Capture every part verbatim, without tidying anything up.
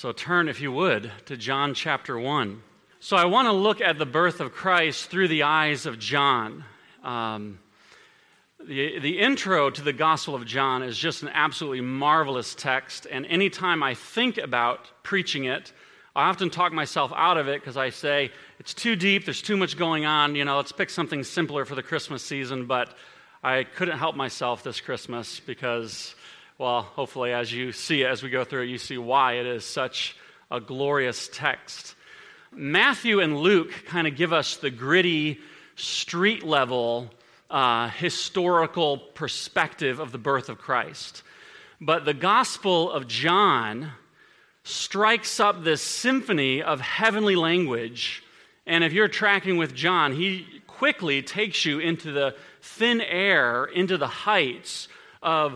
So turn, if you would, to John chapter one. So I want to look at the birth of Christ through the eyes of John. Um, the, the intro to the Gospel of John is just an absolutely marvelous text, and anytime I think about preaching it, I often talk myself out of it because I say, it's too deep, there's too much going on, you know, let's pick something simpler for the Christmas season, but I couldn't help myself this Christmas because, well, hopefully as you see it, as we go through it, you see why it is such a glorious text. Matthew and Luke kind of give us the gritty, street-level, uh, historical perspective of the birth of Christ. But the Gospel of John strikes up this symphony of heavenly language, and if you're tracking with John, he quickly takes you into the thin air, into the heights of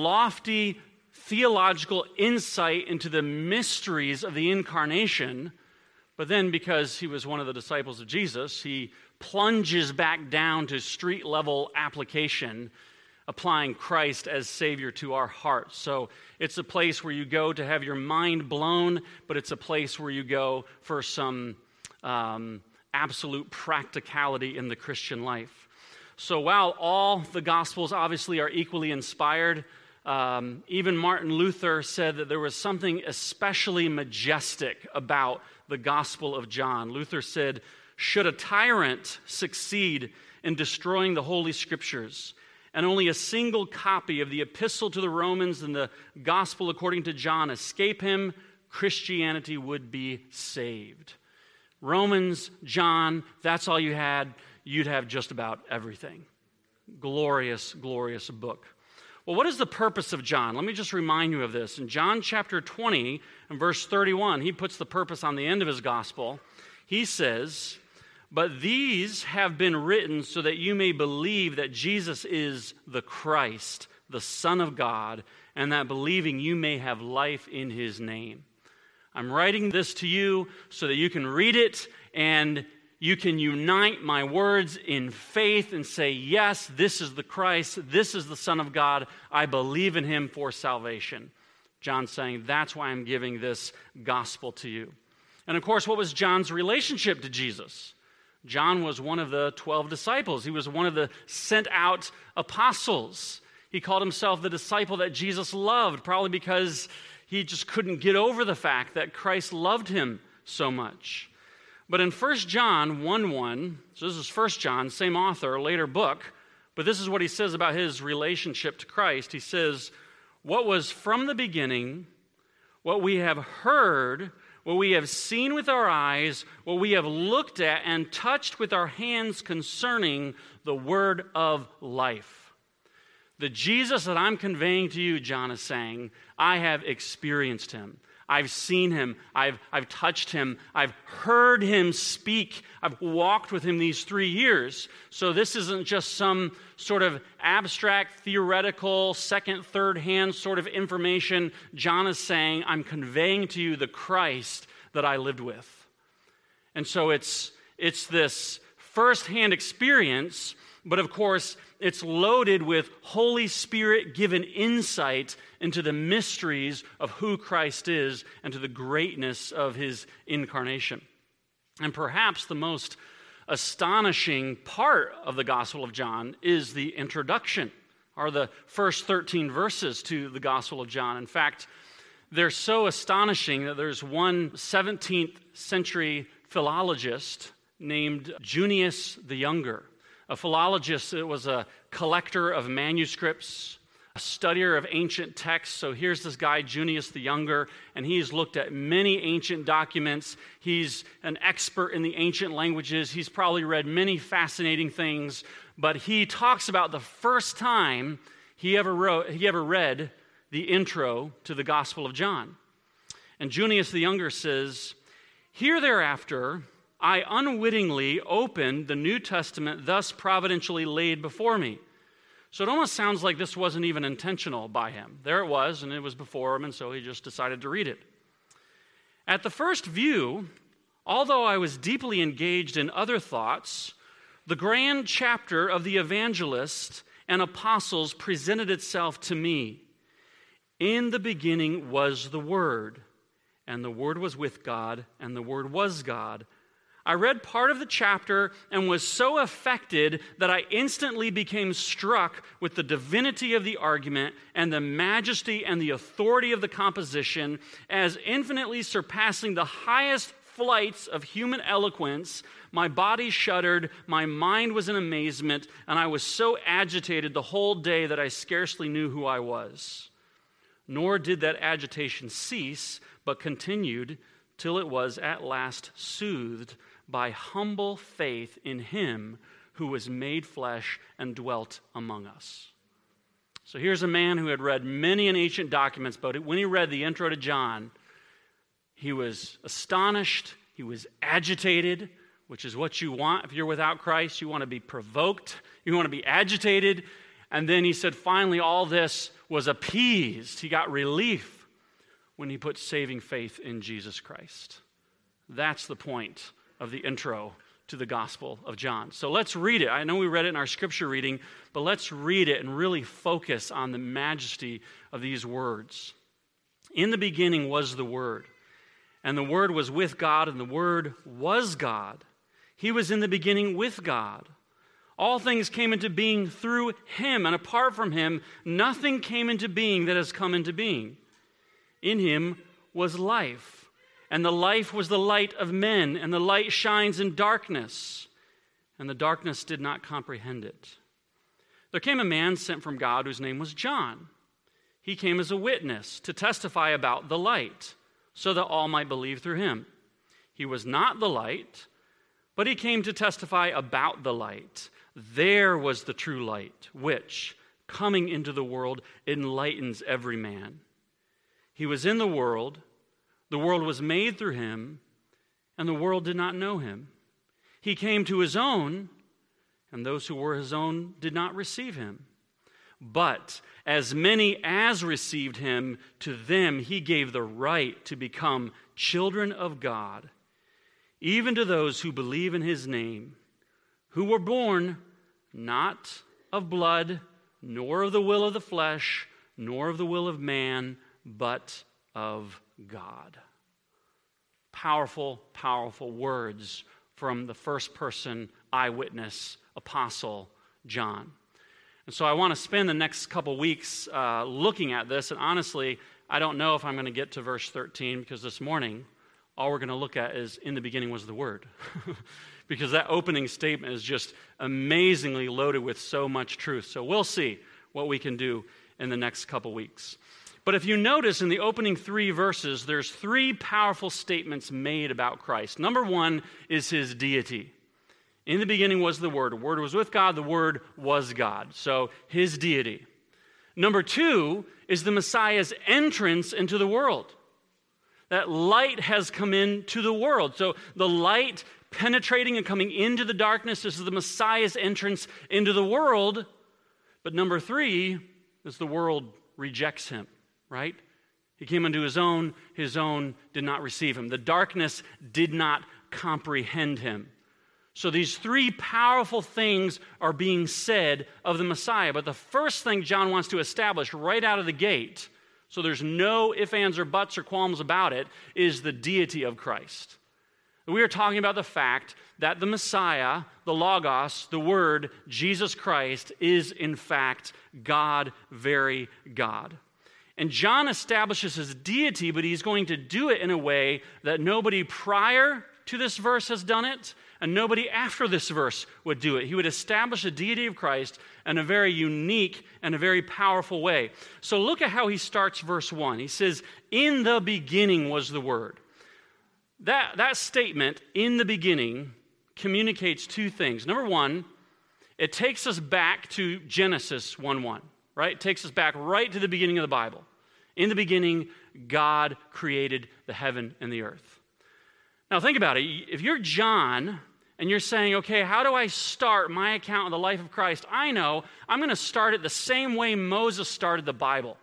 lofty theological insight into the mysteries of the incarnation. But then, because he was one of the disciples of Jesus, he plunges back down to street-level application, applying Christ as Savior to our hearts. So it's a place where you go to have your mind blown, but it's a place where you go for some um, absolute practicality in the Christian life. So while all the Gospels obviously are equally inspired, um, even Martin Luther said that there was something especially majestic about the Gospel of John. Luther said, should a tyrant succeed in destroying the Holy Scriptures, and only a single copy of the Epistle to the Romans and the Gospel according to John escape him, Christianity would be saved. Romans, John, that's all you had, you'd have just about everything. Glorious, glorious book. Well, what is the purpose of John? Let me just remind you of this. In John chapter twenty and verse thirty-one, he puts the purpose on the end of his gospel. He says, "But these have been written so that you may believe that Jesus is the Christ, the Son of God, and that believing you may have life in his name." I'm writing this to you so that you can read it and you can unite my words in faith and say, yes, this is the Christ, this is the Son of God, I believe in him for salvation. John's saying, that's why I'm giving this gospel to you. And of course, what was John's relationship to Jesus? John was one of the twelve disciples. He was one of the sent out apostles. He called himself the disciple that Jesus loved, probably because he just couldn't get over the fact that Christ loved him so much. But in First John one one, so this is First John, same author, later book, but this is what he says about his relationship to Christ. He says, what was from the beginning, what we have heard, what we have seen with our eyes, what we have looked at and touched with our hands concerning the word of life. The Jesus that I'm conveying to you, John is saying, I have experienced him. I've seen him. I've, I've touched him. I've heard him speak. I've walked with him these three years. So this isn't just some sort of abstract, theoretical, second, third hand sort of information. John is saying, I'm conveying to you the Christ that I lived with. And so it's, it's this firsthand experience, but of course, it's loaded with Holy Spirit-given insight into the mysteries of who Christ is and to the greatness of his incarnation. And perhaps the most astonishing part of the Gospel of John is the introduction, or the first thirteen verses to the Gospel of John. In fact, they're so astonishing that there's one seventeenth century philologist named Junius the Younger. A philologist, it was a collector of manuscripts, a studier of ancient texts. So here's this guy, Junius the Younger, and he's looked at many ancient documents. He's an expert in the ancient languages. He's probably read many fascinating things, but he talks about the first time he ever wrote, he ever read the intro to the Gospel of John. And Junius the Younger says, "Here thereafter, I unwittingly opened the New Testament thus providentially laid before me." So it almost sounds like this wasn't even intentional by him. There it was, and it was before him, and so he just decided to read it. "At the first view, although I was deeply engaged in other thoughts, the grand chapter of the evangelists and apostles presented itself to me. In the beginning was the Word, and the Word was with God, and the Word was God. I read part of the chapter and was so affected that I instantly became struck with the divinity of the argument and the majesty and the authority of the composition as infinitely surpassing the highest flights of human eloquence. My body shuddered, my mind was in amazement, and I was so agitated the whole day that I scarcely knew who I was. Nor did that agitation cease, but continued till it was at last soothed by humble faith in him who was made flesh and dwelt among us. So here's a man who had read many an ancient documents, but when he read the intro to John, he was astonished, he was agitated, which is what you want if you're without Christ. You want to be provoked, you want to be agitated. And then he said, finally, all this was appeased. He got relief when he put saving faith in Jesus Christ. That's the point of the intro to the Gospel of John. So let's read it. I know we read it in our scripture reading, but let's read it and really focus on the majesty of these words. In the beginning was the Word, and the Word was with God, and the Word was God. He was in the beginning with God. All things came into being through him, and apart from him, nothing came into being that has come into being. In him was life, and the life was the light of men, and the light shines in darkness, and the darkness did not comprehend it. There came a man sent from God whose name was John. He came as a witness to testify about the light, so that all might believe through him. He was not the light, but he came to testify about the light. There was the true light, which, coming into the world, enlightens every man. He was in the world, the world was made through him, and the world did not know him. He came to his own, and those who were his own did not receive him. But as many as received him, to them he gave the right to become children of God, even to those who believe in his name, who were born not of blood, nor of the will of the flesh, nor of the will of man, but of God. Powerful, powerful words from the first person eyewitness apostle, John. And so I want to spend the next couple weeks uh, looking at this, and honestly, I don't know if I'm going to get to verse thirteen, because this morning, all we're going to look at is, in the beginning was the Word. Because that opening statement is just amazingly loaded with so much truth. So we'll see what we can do in the next couple weeks. But if you notice in the opening three verses, there's three powerful statements made about Christ. Number one is his deity. In the beginning was the Word. The Word was with God. The Word was God. So his deity. Number two is the Messiah's entrance into the world. That light has come into the world. So the light penetrating and coming into the darkness, this is the Messiah's entrance into the world. But number three is the world rejects him, right? He came unto his own, his own did not receive him. The darkness did not comprehend him. So these three powerful things are being said of the Messiah. But the first thing John wants to establish right out of the gate, so there's no ifs, ands, or buts or qualms about it, is the deity of Christ. We are talking about the fact that the Messiah, the Logos, the Word, Jesus Christ, is in fact God, very God. And John establishes his deity, but he's going to do it in a way that nobody prior to this verse has done it, and nobody after this verse would do it. He would establish the deity of Christ in a very unique and a very powerful way. So look at how he starts verse one. He says, "In the beginning was the Word." That, that statement, "in the beginning," communicates two things. Number one, it takes us back to Genesis one one, right? It takes us back right to the beginning of the Bible. In the beginning, God created the heaven and the earth. Now think about it. If you're John and you're saying, okay, how do I start my account of the life of Christ? I know I'm going to start it the same way Moses started the Bible.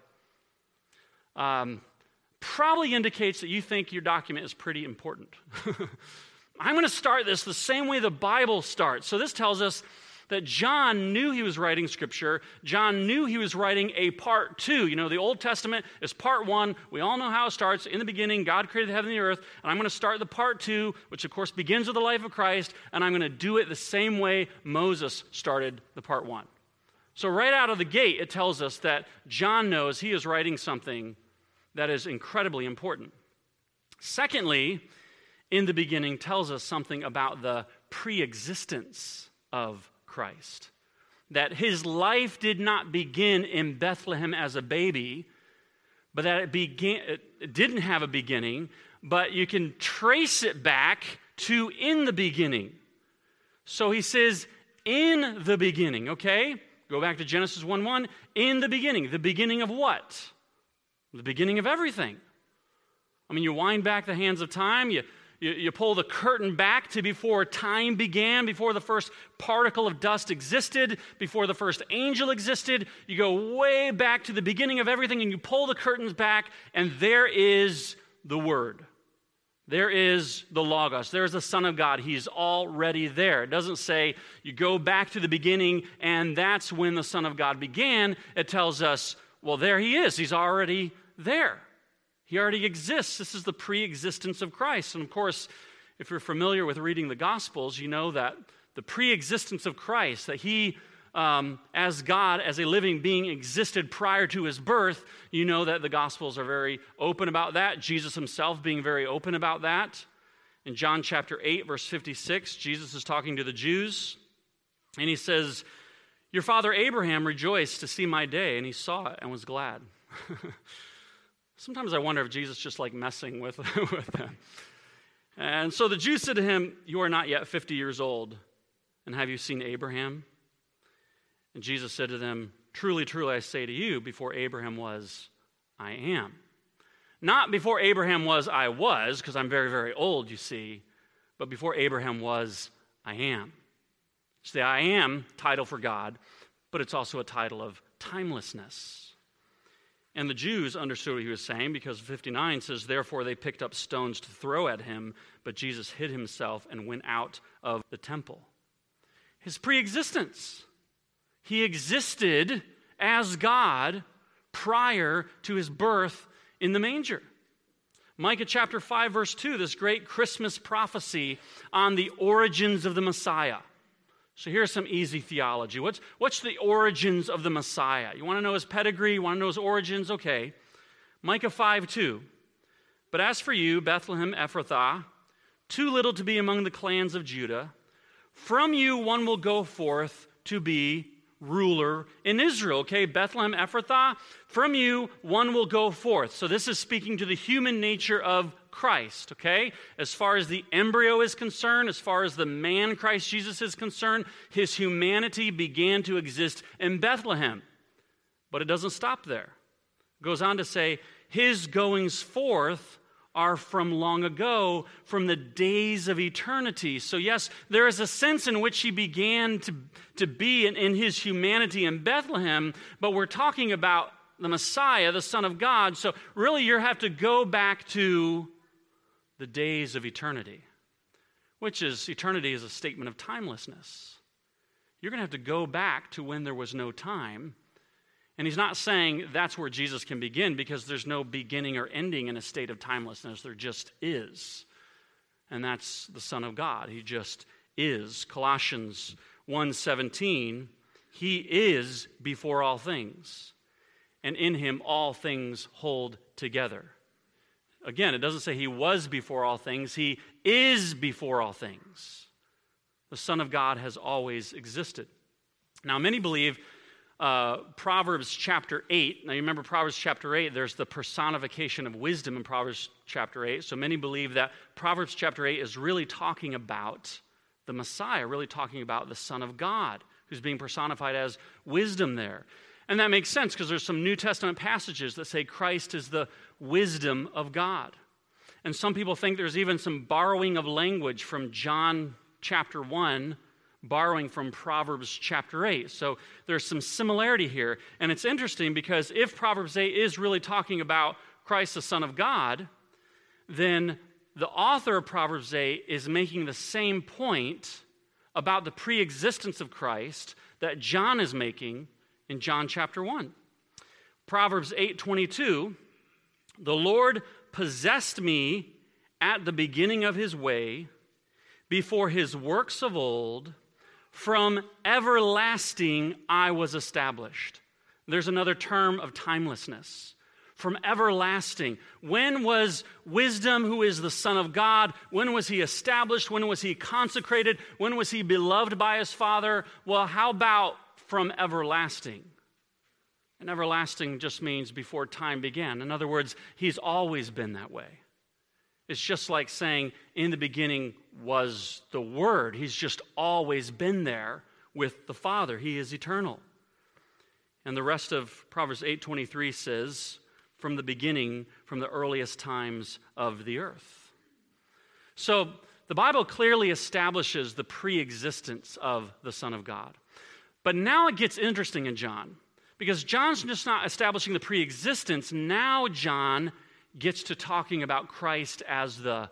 Um, probably indicates that you think your document is pretty important. I'm going to start this the same way the Bible starts. So this tells us that John knew he was writing Scripture. John knew he was writing a part two. You know, the Old Testament is part one. We all know how it starts. In the beginning, God created the heaven and the earth, and I'm going to start the part two, which of course begins with the life of Christ, and I'm going to do it the same way Moses started the part one. So right out of the gate, it tells us that John knows he is writing something that is incredibly important. Secondly, in the beginning tells us something about the pre-existence of Christ. That his life did not begin in Bethlehem as a baby, but that it began, it didn't have a beginning, but you can trace it back to in the beginning. So he says, in the beginning, okay? Go back to Genesis one one. In the beginning. The beginning of what? The beginning of everything. I mean, you wind back the hands of time, you You, you pull the curtain back to before time began, before the first particle of dust existed, before the first angel existed. You go way back to the beginning of everything, and you pull the curtains back, and there is the Word. There is the Logos. There's the Son of God. He's already there. It doesn't say you go back to the beginning, and that's when the Son of God began. It tells us, well, there he is. He's already there. He already exists. This is the pre-existence of Christ. And of course, if you're familiar with reading the Gospels, you know that the pre-existence of Christ, that he, um, as God, as a living being, existed prior to his birth, you know that the Gospels are very open about that. Jesus himself being very open about that. In John chapter eight, verse fifty-six, Jesus is talking to the Jews, and he says, "Your father Abraham rejoiced to see my day, and he saw it and was glad." Sometimes I wonder if Jesus just like messing with, with them. And so the Jews said to him, "You are not yet fifty years old, and have you seen Abraham?" And Jesus said to them, "Truly, truly, I say to you, before Abraham was, I am." Not before Abraham was, I was, because I'm very, very old, you see, but before Abraham was, I am. It's the I am title for God, but it's also a title of timelessness. And the Jews understood what he was saying, because fifty-nine says, "Therefore they picked up stones to throw at him, but Jesus hid himself and went out of the temple." His pre-existence. He existed as God prior to his birth in the manger. Micah chapter five, verse two, this great Christmas prophecy on the origins of the Messiah. So here's some easy theology. What's, what's the origins of the Messiah? You want to know his pedigree? You want to know his origins? Okay. Micah five two. "But as for you, Bethlehem Ephrathah, too little to be among the clans of Judah, from you one will go forth to be ruler in Israel." Okay, Bethlehem Ephrathah, from you one will go forth. So this is speaking to the human nature of Christ, okay? As far as the embryo is concerned, as far as the man Christ Jesus is concerned, his humanity began to exist in Bethlehem. But it doesn't stop there. It goes on to say, his goings forth are from long ago, from the days of eternity. So yes, there is a sense in which he began to, to be in, in his humanity in Bethlehem, but we're talking about the Messiah, the Son of God. So really you have to go back to the days of eternity, which is, eternity is a statement of timelessness. You're going to have to go back to when there was no time. And he's not saying that's where Jesus can begin, because there's no beginning or ending in a state of timelessness. There just is. And that's the Son of God. He just is. Colossians one seventeen, he is before all things, and in him all things hold together. Again, it doesn't say he was before all things. He is before all things. The Son of God has always existed. Now, many believe uh, Proverbs chapter eight. Now, you remember Proverbs chapter eight, there's the personification of wisdom in Proverbs chapter eight. So many believe that Proverbs chapter eight is really talking about the Messiah, really talking about the Son of God, who's being personified as wisdom there. And that makes sense, because there's some New Testament passages that say Christ is the wisdom of God. And some people think there's even some borrowing of language from John chapter one, borrowing from Proverbs chapter eight. So there's some similarity here. And it's interesting, because if Proverbs eight is really talking about Christ, the Son of God, then the author of Proverbs eight is making the same point about the pre-existence of Christ that John is making in John chapter one. Proverbs eight twenty-two, the Lord possessed me at the beginning of his way, before his works of old, from everlasting I was established. There's another term of timelessness. From everlasting. When was wisdom, who is the Son of God, when was he established? When was he consecrated? When was he beloved by his Father? Well, how about from everlasting? And everlasting just means before time began. In other words, he's always been that way. It's just like saying, in the beginning was the Word. He's just always been there with the Father. He is eternal. And the rest of Proverbs eight twenty-three says, from the beginning, from the earliest times of the earth. So the Bible clearly establishes the pre-existence of the Son of God. But now it gets interesting in John, because John's just not establishing the pre-existence. Now John gets to talking about Christ as the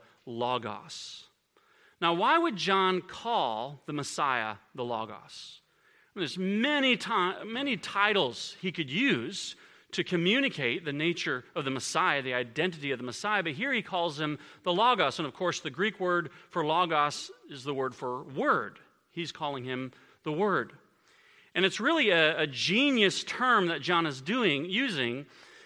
Logos. Now, why would John call the Messiah the Logos? There's many, to- many titles he could use to communicate the nature of the Messiah, the identity of the Messiah, but here he calls him the Logos. And of course, the Greek word for Logos is the word for word. He's calling him the Word. And it's really a, a genius term that John is doing, using,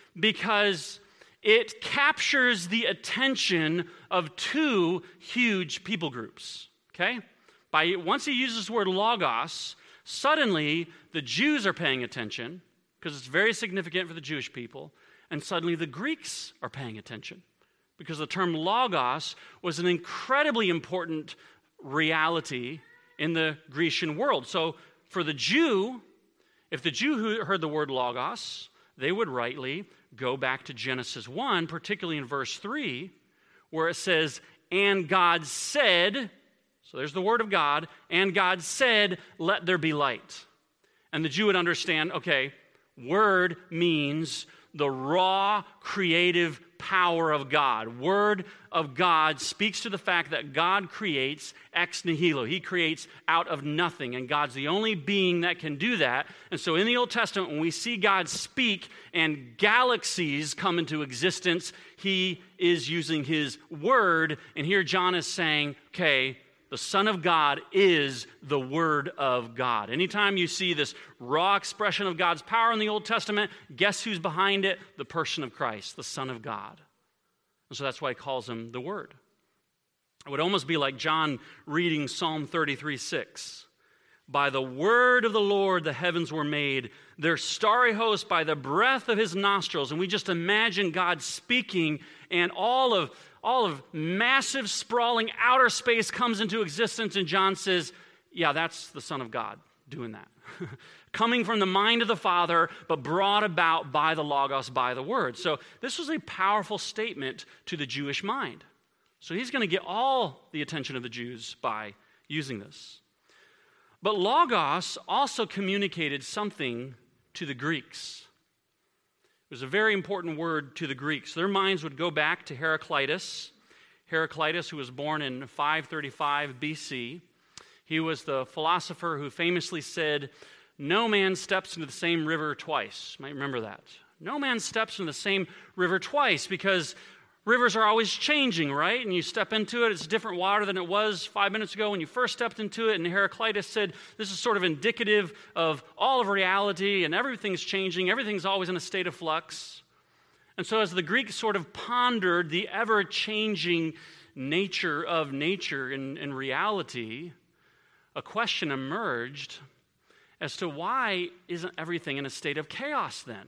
because it captures the attention of two huge people groups, okay? By, once he uses the word Logos, suddenly the Jews are paying attention, because it's very significant for the Jewish people, and suddenly the Greeks are paying attention, because the term Logos was an incredibly important reality in the Grecian world. So for the Jew, if the Jew who heard the word Logos, they would rightly go back to Genesis one, particularly in verse three, where it says, and God said, so there's the word of God, and God said, let there be light. And the Jew would understand, okay, word means the raw, creative power of God. Word of God speaks to the fact that God creates ex nihilo. He creates out of nothing, and God's the only being that can do that. And so in the Old Testament, when we see God speak and galaxies come into existence, he is using his word. And here John is saying, okay, the Son of God is the Word of God. Anytime you see this raw expression of God's power in the Old Testament, guess who's behind it? The person of Christ, the Son of God. And so that's why he calls him the Word. It would almost be like John reading Psalm thirty-three six. By the word of the Lord the heavens were made, their starry host by the breath of his nostrils. And we just imagine God speaking, and all of All of massive, sprawling outer space comes into existence, and John says, yeah, that's the Son of God doing that. Coming from the mind of the Father, but brought about by the Logos, by the Word. So this was a powerful statement to the Jewish mind. So he's going to get all the attention of the Jews by using this. But Logos also communicated something to the Greeks. It was a very important word to the Greeks. Their minds would go back to Heraclitus. Heraclitus, who was born in five thirty-five B C. He was the philosopher who famously said, no man steps into the same river twice. You might remember that. No man steps into the same river twice, because rivers are always changing, right? And you step into it, it's different water than it was five minutes ago when you first stepped into it. And Heraclitus said, this is sort of indicative of all of reality, and everything's changing. Everything's always in a state of flux. And so as the Greeks sort of pondered the ever-changing nature of nature and, and reality, a question emerged as to why isn't everything in a state of chaos then?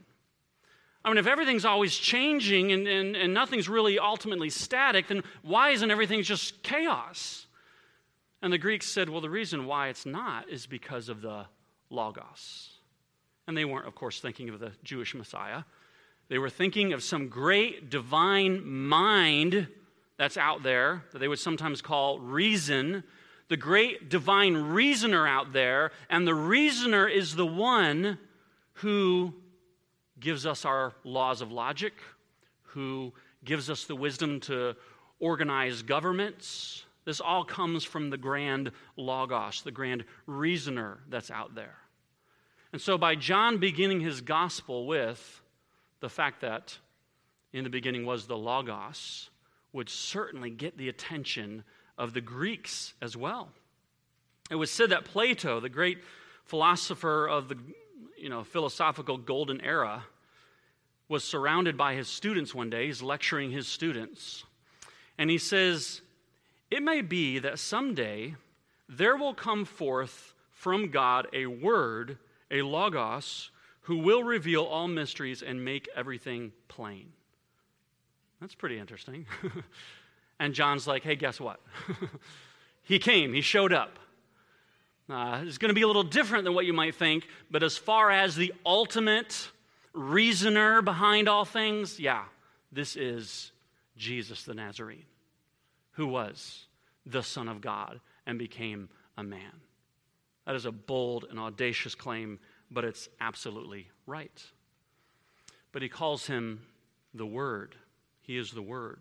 I mean, if everything's always changing and, and, and nothing's really ultimately static, then why isn't everything just chaos? And the Greeks said, well, the reason why it's not is because of the Logos. And they weren't, of course, thinking of the Jewish Messiah. They were thinking of some great divine mind that's out there that they would sometimes call reason, the great divine reasoner out there, and the reasoner is the one who gives us our laws of logic, who gives us the wisdom to organize governments, This all comes from the grand Logos, the grand reasoner that's out there. And so by John beginning his gospel with the fact that in the beginning was the Logos, would certainly get the attention of the Greeks as well. It was said that Plato, the great philosopher of the you know, philosophical golden era, was surrounded by his students one day. He's lecturing his students. And he says, "It may be that someday there will come forth from God a word, a Logos, who will reveal all mysteries and make everything plain." That's pretty interesting. And John's like, hey, guess what? He came, he showed up. Uh, it's going to be a little different than what you might think, but as far as the ultimate reasoner behind all things, yeah, this is Jesus the Nazarene, who was the Son of God and became a man. That is a bold and audacious claim, but it's absolutely right. But he calls him the Word. He is the Word.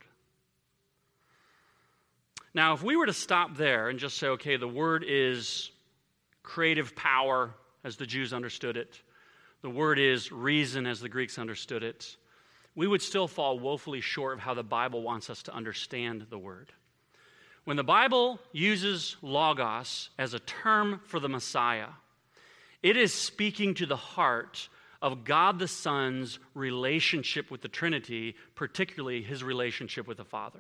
Now, if we were to stop there and just say, okay, the Word is creative power, as the Jews understood it, the Word is reason, as the Greeks understood it, we would still fall woefully short of how the Bible wants us to understand the Word. When the Bible uses Logos as a term for the Messiah, it is speaking to the heart of God the Son's relationship with the Trinity, particularly his relationship with the Father.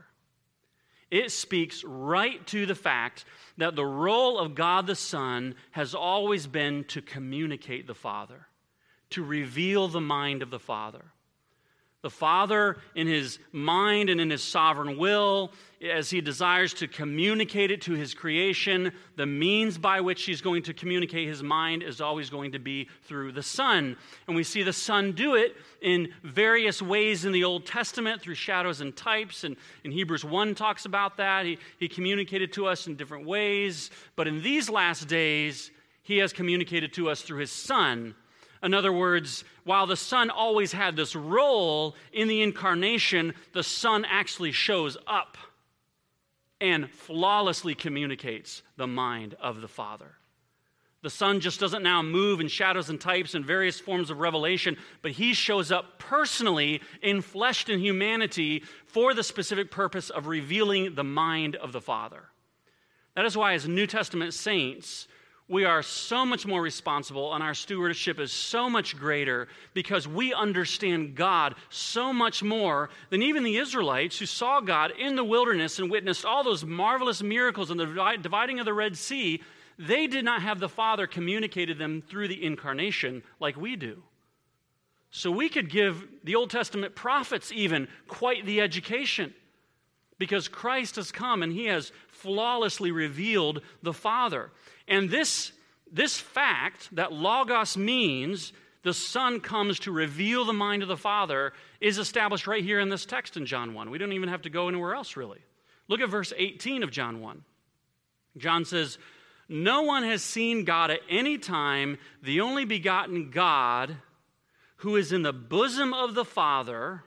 It speaks right to the fact that the role of God the Son has always been to communicate the Father, to reveal the mind of the Father. The Father, in his mind and in his sovereign will, as he desires to communicate it to his creation, the means by which he's going to communicate his mind is always going to be through the Son. And we see the Son do it in various ways in the Old Testament, through shadows and types. And in Hebrews one talks about that. He, he communicated to us in different ways. But in these last days, he has communicated to us through his Son. In other words, while the Son always had this role in the incarnation, the Son actually shows up and flawlessly communicates the mind of the Father. The Son just doesn't now move in shadows and types and various forms of revelation, but he shows up personally, enfleshed in humanity, for the specific purpose of revealing the mind of the Father. That is why, as New Testament saints, we are so much more responsible, and our stewardship is so much greater because we understand God so much more than even the Israelites who saw God in the wilderness and witnessed all those marvelous miracles and the dividing of the Red Sea. They did not have the Father communicated them through the incarnation like we do. So we could give the Old Testament prophets even quite the education, because Christ has come and he has flawlessly revealed the Father. And this, this fact that Logos means the Son comes to reveal the mind of the Father is established right here in this text in John one. We don't even have to go anywhere else, really. Look at verse eighteen of John one. John says, "No one has seen God at any time. The only begotten God, who is in the bosom of the Father,"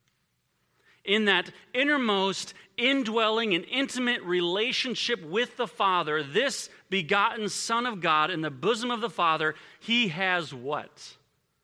in that innermost, indwelling, and intimate relationship with the Father, this begotten Son of God in the bosom of the Father, he has what?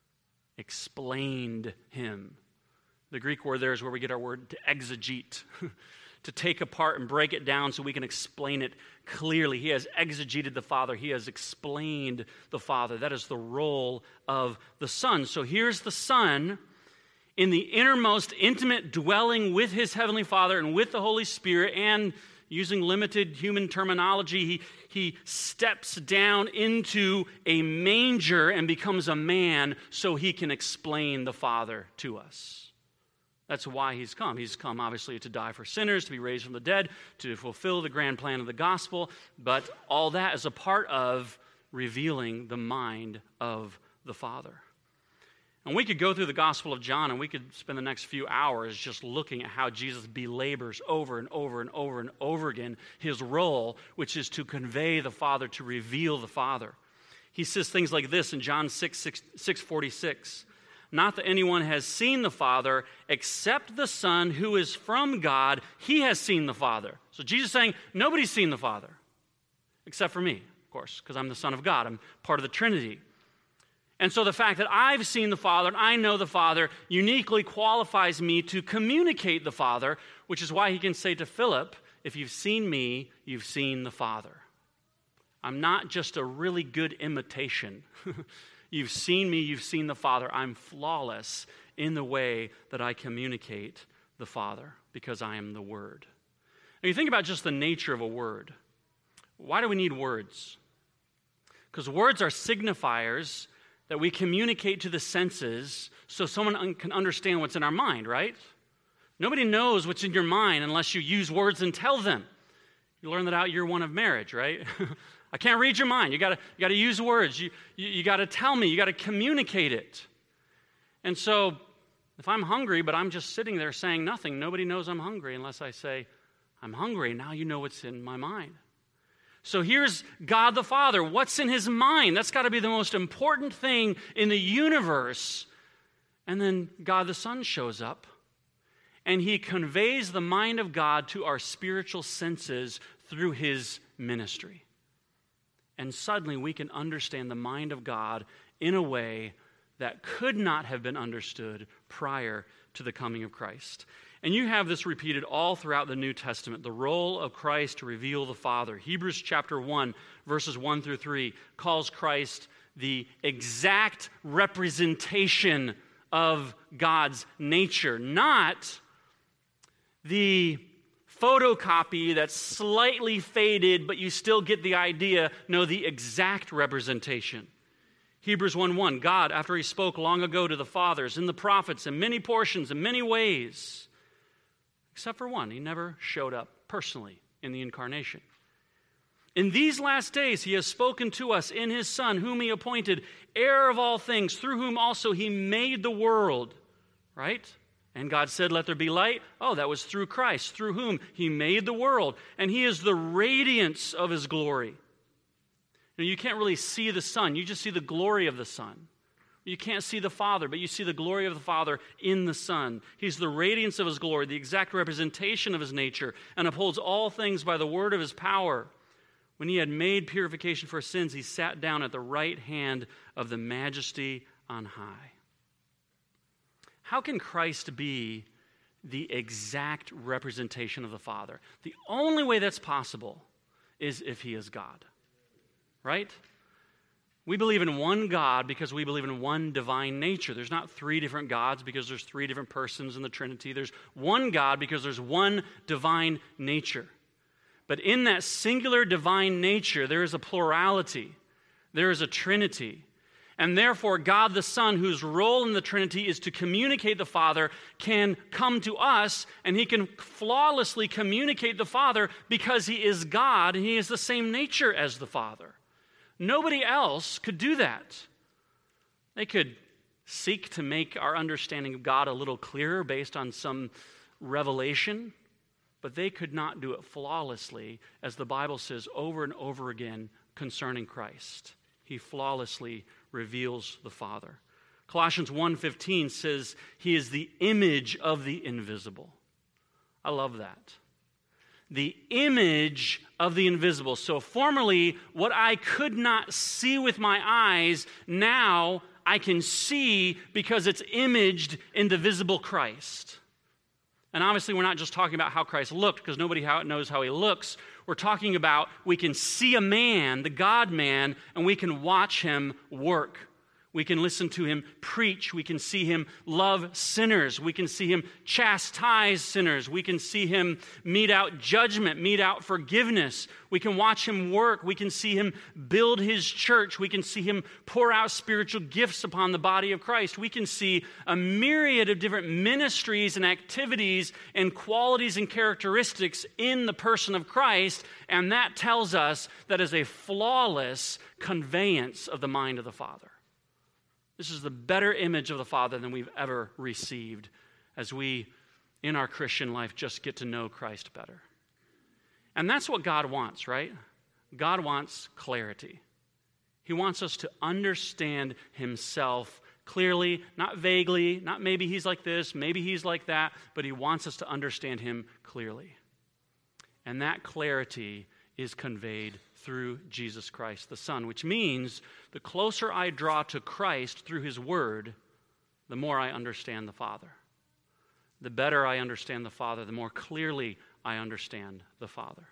Explained him. The Greek word there is where we get our word to exegete, to take apart and break it down so we can explain it clearly. He has exegeted the Father. He has explained the Father. That is the role of the Son. So here's the Son in the innermost intimate dwelling with his heavenly Father and with the Holy Spirit, and using limited human terminology, he, he steps down into a manger and becomes a man so he can explain the Father to us. That's why he's come. He's come, obviously, to die for sinners, to be raised from the dead, to fulfill the grand plan of the gospel, but all that is a part of revealing the mind of the Father. And we could go through the Gospel of John and we could spend the next few hours just looking at how Jesus belabors over and over and over and over again his role, which is to convey the Father, to reveal the Father. He says things like this in John six, six, six forty-six. Not that anyone has seen the Father, except the Son who is from God. He has seen the Father. So Jesus is saying, nobody's seen the Father, except for me, of course, because I'm the Son of God. I'm part of the Trinity. And so the fact that I've seen the Father and I know the Father uniquely qualifies me to communicate the Father, which is why he can say to Philip, if you've seen me, you've seen the Father. I'm not just a really good imitation. You've seen me, you've seen the Father. I'm flawless in the way that I communicate the Father because I am the Word. Now you think about just the nature of a word. Why do we need words? Because words are signifiers that we communicate to the senses so someone un- can understand what's in our mind, right? Nobody knows what's in your mind unless you use words and tell them. You learn that out year one of marriage, right? I can't read your mind. You gotta, you gotta use words. You, you, you gotta tell me. You gotta communicate it. And so, if I'm hungry, but I'm just sitting there saying nothing, nobody knows I'm hungry unless I say, I'm hungry. Now you know what's in my mind. So here's God the Father. What's in his mind? That's got to be the most important thing in the universe. And then God the Son shows up, and he conveys the mind of God to our spiritual senses through his ministry. And suddenly we can understand the mind of God in a way that could not have been understood prior to the coming of Christ. And you have this repeated all throughout the New Testament, the role of Christ to reveal the Father. Hebrews chapter one, verses one through three, calls Christ the exact representation of God's nature, not the photocopy that's slightly faded, but you still get the idea. No, the exact representation. Hebrews one one, God, after he spoke long ago to the fathers and the prophets in many portions, in many ways, except for one, he never showed up personally in the incarnation. In these last days, he has spoken to us in his Son, whom he appointed heir of all things, through whom also he made the world, right? And God said, let there be light. Oh, that was through Christ, through whom he made the world. And he is the radiance of his glory. Now, you can't really see the Son. You just see the glory of the Son. You can't see the Father, but you see the glory of the Father in the Son. He's the radiance of his glory, the exact representation of his nature, and upholds all things by the word of his power. When he had made purification for sins, he sat down at the right hand of the Majesty on high. How can Christ be the exact representation of the Father? The only way that's possible is if he is God, right? We believe in one God because we believe in one divine nature. There's not three different gods because there's three different persons in the Trinity. There's one God because there's one divine nature. But in that singular divine nature, there is a plurality. There is a Trinity. And therefore, God the Son, whose role in the Trinity is to communicate the Father, can come to us, and he can flawlessly communicate the Father because he is God, and he is the same nature as the Father. Nobody else could do that. They could seek to make our understanding of God a little clearer based on some revelation, but they could not do it flawlessly, as the Bible says over and over again concerning Christ. He flawlessly reveals the Father. Colossians one fifteen says he is the image of the invisible. I love that. The image of the invisible. So formerly, what I could not see with my eyes, now I can see because it's imaged in the visible Christ. And obviously, we're not just talking about how Christ looked, because nobody knows how he looks. We're talking about we can see a man, the God-man, and we can watch him work. We can listen to him preach. We can see him love sinners. We can see him chastise sinners. We can see him mete out judgment, mete out forgiveness. We can watch him work. We can see him build his church. We can see him pour out spiritual gifts upon the body of Christ. We can see a myriad of different ministries and activities and qualities and characteristics in the person of Christ, and that tells us that is a flawless conveyance of the mind of the Father. This is the better image of the Father than we've ever received as we, in our Christian life, just get to know Christ better. And that's what God wants, right? God wants clarity. He wants us to understand himself clearly, not vaguely, not maybe he's like this, maybe he's like that, but he wants us to understand him clearly. And that clarity is conveyed through Jesus Christ, the Son, which means the closer I draw to Christ through his word, the more I understand the Father. The better I understand the Father, the more clearly I understand the Father.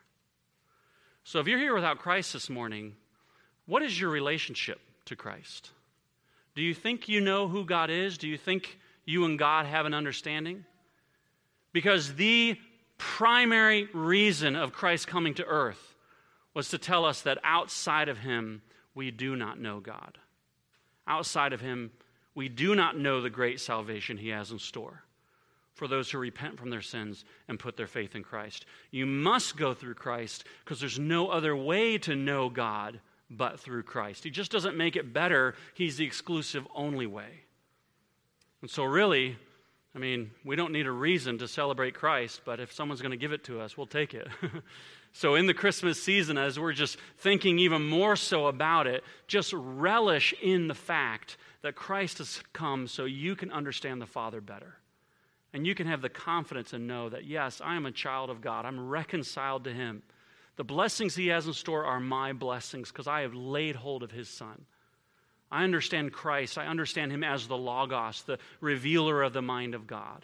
So if you're here without Christ this morning, what is your relationship to Christ? Do you think you know who God is? Do you think you and God have an understanding? Because the primary reason of Christ coming to earth was to tell us that outside of him, we do not know God. Outside of him, we do not know the great salvation he has in store for those who repent from their sins and put their faith in Christ. You must go through Christ because there's no other way to know God but through Christ. He just doesn't make it better. He's the exclusive only way. And so really, I mean, we don't need a reason to celebrate Christ, but if someone's going to give it to us, we'll take it. So in the Christmas season, as we're just thinking even more so about it, just relish in the fact that Christ has come so you can understand the Father better. And you can have the confidence and know that, yes, I am a child of God. I'm reconciled to him. The blessings he has in store are my blessings because I have laid hold of his Son. I understand Christ. I understand him as the Logos, the revealer of the mind of God.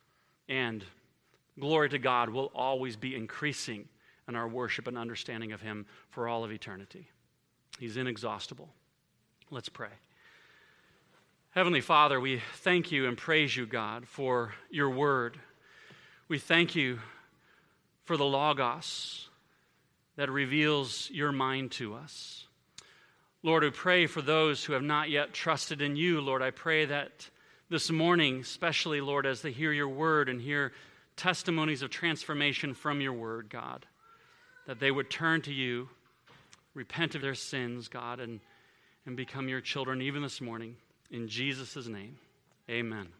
And glory to God will always be increasing in our worship and understanding of him for all of eternity. He's inexhaustible. Let's pray. Heavenly Father, we thank you and praise you, God, for your word. We thank you for the Logos that reveals your mind to us. Lord, we pray for those who have not yet trusted in you. Lord, I pray that this morning, especially, Lord, as they hear your word and hear testimonies of transformation from your word, God, that they would turn to you, repent of their sins, God, and, and become your children even this morning. In Jesus' name, amen.